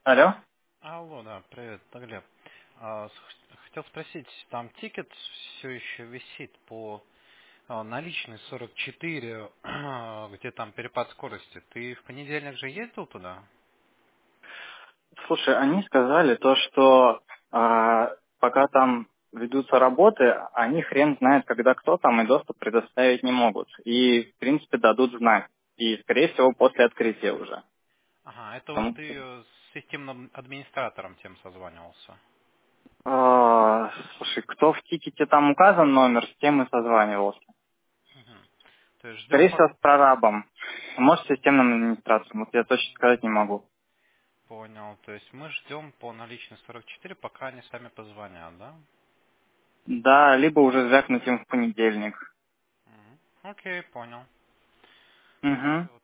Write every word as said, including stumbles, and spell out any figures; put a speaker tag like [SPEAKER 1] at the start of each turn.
[SPEAKER 1] Алло?
[SPEAKER 2] Алло, да, привет, это Глеб. А, с- хотел спросить, там тикет все еще висит по а, наличной сорок четыре, где там перепад скорости. Ты в понедельник же ездил туда?
[SPEAKER 1] Слушай, они сказали то, что а, пока там ведутся работы, они хрен знает, когда кто там и доступ предоставить не могут. И, в принципе, дадут знать. И, скорее всего, после открытия уже.
[SPEAKER 2] Ага, это вот
[SPEAKER 1] Потому
[SPEAKER 2] ты
[SPEAKER 1] что,
[SPEAKER 2] э, с системным администратором тем созванивался.
[SPEAKER 1] а, слушай, кто в тикете там указан номер, с тем и созванивался.
[SPEAKER 2] Мгм. То есть ждем
[SPEAKER 1] Скорее
[SPEAKER 2] по...
[SPEAKER 1] всего, с прорабом. Может, с системным администратором. Вот я точно сказать не могу.
[SPEAKER 2] Понял. То есть мы ждем по наличной сорок четыре, пока они сами позвонят, да?
[SPEAKER 1] Да, либо уже звякнуть им в понедельник.
[SPEAKER 2] Мгм. Окей, понял.
[SPEAKER 1] Угу.